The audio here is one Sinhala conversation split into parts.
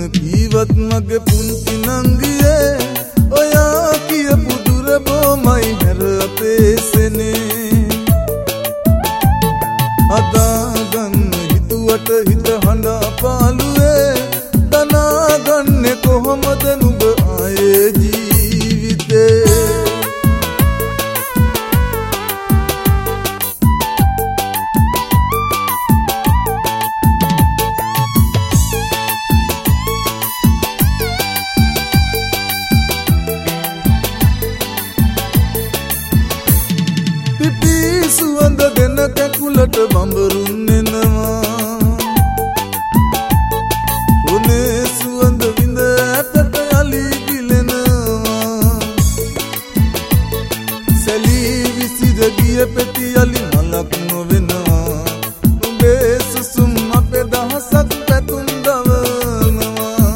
කීවත් මගේ පුංචි නංගියේ ඔයා කියපු දුර බොමයි හැර අපේසනේ අදාගන්න හිතුවට හිත හඬා පාළුවේ දනාගන්නේ කොහොමද නුඹ ආයේ ජීවිතේ සුවඳ දෙන කැකුලට බඹරුන් එනවා උනේ සුවඳ විඳ ඇතට යලි ගිලෙනවා සැලී විසිර ගිය පෙති යලි මලක් නොවෙනවා නුඹේ සුසුම් අපේ දහසක් පැතුම් දවනවා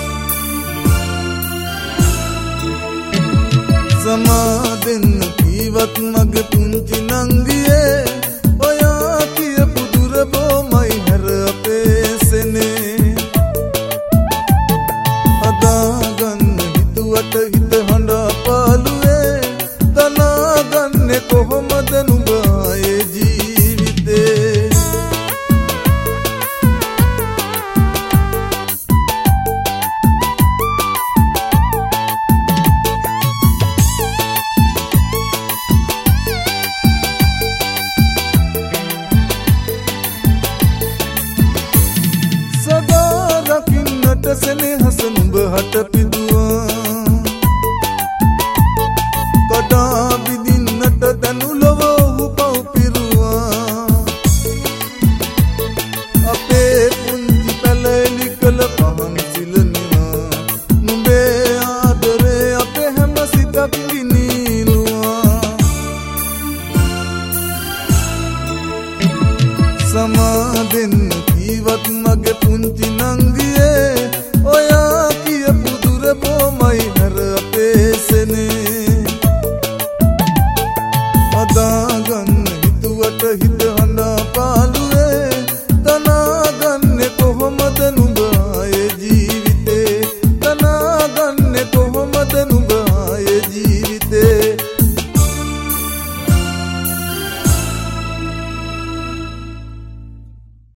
සමාදෙන්න කීවත් මගේ පුංචි නංගියේ ඔයා කියපු දුර බොමයි හැර අපේසනේ අදාගන්න හිතුවට හිත හඬා පාළුවේ දනාගන්නේ කොහොමද නුඹ ආයේ ජීවිතේ සෙනෙහස නුඹ හට පිදුවා කඩා විදින්නට දැනු ලොව ඔහු පව් පිරුවා අපේ පුංචි පැලෙලි කළ පහන් සිලනවා නුඹේ ආදරේ අපේ හැම සිතක් ගිනිනුවා සමාදෙන්න කීවත් මගේ පුංචි නංගි